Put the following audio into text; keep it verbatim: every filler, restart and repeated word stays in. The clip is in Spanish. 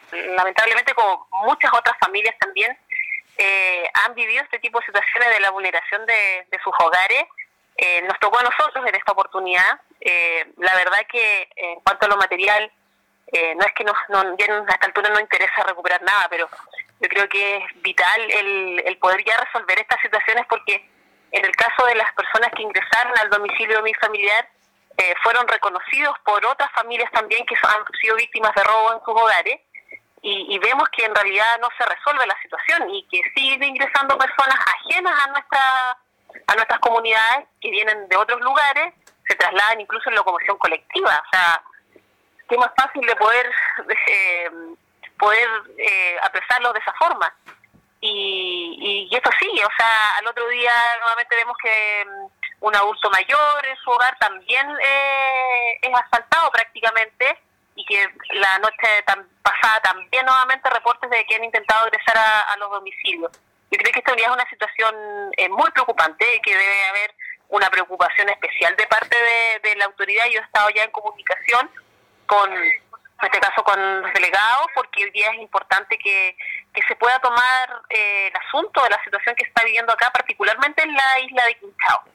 lamentablemente como muchas otras familias también, eh, han vivido este tipo de situaciones de la vulneración de, de sus hogares. Eh, nos tocó a nosotros en esta oportunidad. Eh, la verdad que eh, en cuanto a lo material, eh, no es que nos, no, ya a esta altura no interesa recuperar nada, pero yo creo que es vital el, el poder ya resolver estas situaciones, porque en el caso de las personas que ingresaron al domicilio unifamiliar, eh, fueron reconocidos por otras familias también que han sido víctimas de robo en sus hogares, y, y vemos que en realidad no se resuelve la situación y que siguen ingresando personas ajenas a nuestra a nuestras comunidades, que vienen de otros lugares, se trasladan incluso en locomoción colectiva. O sea, qué más fácil de poder eh, poder eh, apresarlos de esa forma. Y, y esto sigue, o sea, al otro día nuevamente vemos que un adulto mayor en su hogar también eh, es asaltado prácticamente, y que la noche tan pasada también nuevamente reportes de que han intentado ingresar a, a los domicilios. Yo creo que esta es una situación eh, muy preocupante, que debe haber una preocupación especial de parte de, de la autoridad. Yo he estado ya en comunicación con, en este caso con los delegados, porque hoy día es importante que, que se pueda tomar eh, el asunto de la situación que está viviendo acá, particularmente en la isla de Quinchao.